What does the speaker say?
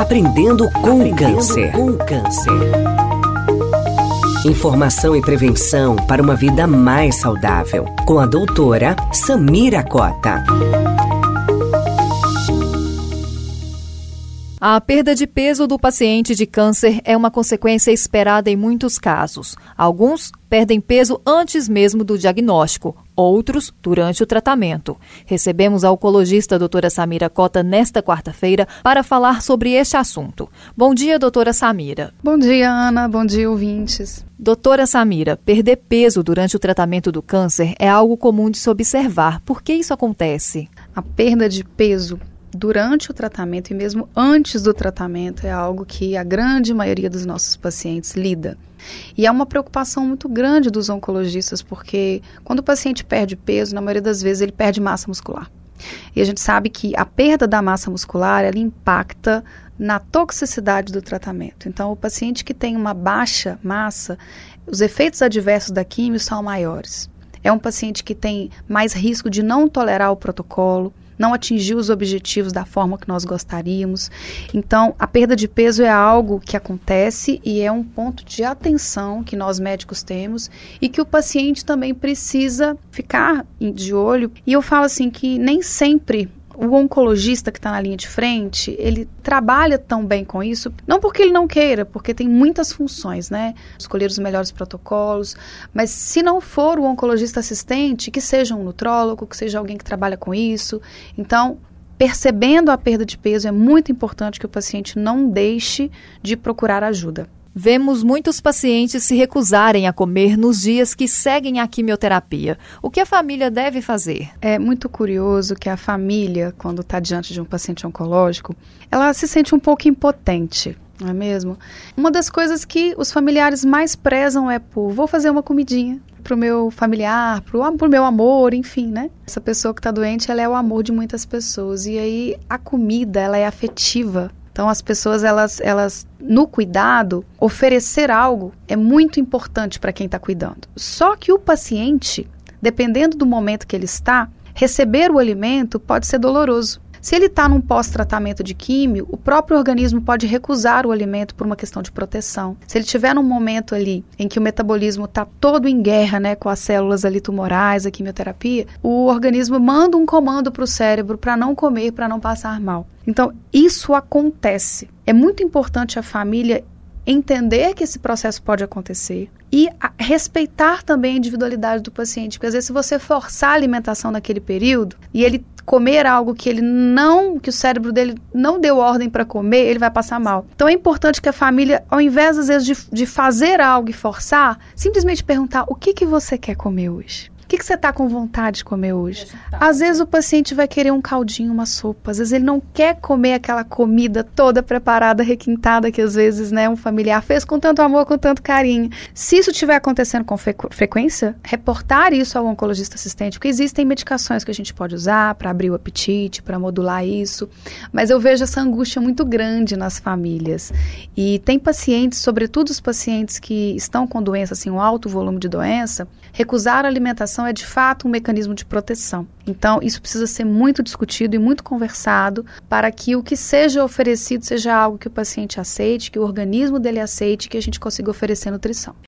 Aprendendo com o Câncer. Informação e prevenção para uma vida mais saudável. Com a doutora Samira Cota. A perda de peso do paciente de câncer é uma consequência esperada em muitos casos. Alguns perdem peso antes mesmo do diagnóstico, outros durante o tratamento. Recebemos a oncologista a doutora Samira Cota nesta quarta-feira para falar sobre este assunto. Bom dia, doutora Samira. Bom dia, Ana. Bom dia, ouvintes. Doutora Samira, perder peso durante o tratamento do câncer é algo comum de se observar. Por que isso acontece? A perda de peso durante o tratamento e mesmo antes do tratamento é algo que a grande maioria dos nossos pacientes lida. E é uma preocupação muito grande dos oncologistas, porque quando o paciente perde peso, na maioria das vezes ele perde massa muscular. E a gente sabe que a perda da massa muscular, ela impacta na toxicidade do tratamento. Então, o paciente que tem uma baixa massa, os efeitos adversos da quimio são maiores. É um paciente que tem mais risco de não tolerar o protocolo, não atingir os objetivos da forma que nós gostaríamos. Então, a perda de peso é algo que acontece e é um ponto de atenção que nós médicos temos e que o paciente também precisa ficar de olho. E eu falo assim que nem sempre o oncologista que está na linha de frente, ele trabalha tão bem com isso, não porque ele não queira, porque tem muitas funções, né? Escolher os melhores protocolos, mas se não for o oncologista assistente, que seja um nutrólogo, que seja alguém que trabalha com isso. Então, percebendo a perda de peso, é muito importante que o paciente não deixe de procurar ajuda. Vemos muitos pacientes se recusarem a comer nos dias que seguem a quimioterapia. O que a família deve fazer? É muito curioso que a família, quando está diante de um paciente oncológico, ela se sente um pouco impotente, não é mesmo? Uma das coisas que os familiares mais prezam é vou fazer uma comidinha para o meu familiar, para o meu amor, enfim, né? Essa pessoa que está doente, ela é o amor de muitas pessoas. E aí a comida, ela é afetiva. Então, as pessoas, elas no cuidado, oferecer algo é muito importante para quem está cuidando. Só que o paciente, dependendo do momento que ele está, receber o alimento pode ser doloroso. Se ele está num pós-tratamento de químio, o próprio organismo pode recusar o alimento por uma questão de proteção. Se ele estiver num momento ali em que o metabolismo está todo em guerra, né, com as células ali tumorais, a quimioterapia, o organismo manda um comando para o cérebro para não comer, para não passar mal. Então, isso acontece. É muito importante a família entender que esse processo pode acontecer e respeitar também a individualidade do paciente, porque às vezes se você forçar a alimentação naquele período e ele comer algo que que o cérebro dele não deu ordem para comer, ele vai passar mal. Então é importante que a família, ao invés às vezes de fazer algo e forçar, simplesmente perguntar: o que você quer comer hoje? O que você está com vontade de comer hoje? Às vezes o paciente vai querer um caldinho, uma sopa. Às vezes ele não quer comer aquela comida toda preparada, requintada, que às vezes, né, um familiar fez com tanto amor, com tanto carinho. Se isso estiver acontecendo com frequência, reportar isso ao oncologista assistente, porque existem medicações que a gente pode usar para abrir o apetite, para modular isso. Mas eu vejo essa angústia muito grande nas famílias. E tem pacientes, sobretudo os pacientes que estão com doença, assim, um alto volume de doença, recusar a alimentação é de fato um mecanismo de proteção. Então, isso precisa ser muito discutido e muito conversado para que o que seja oferecido seja algo que o paciente aceite, que o organismo dele aceite, que a gente consiga oferecer nutrição.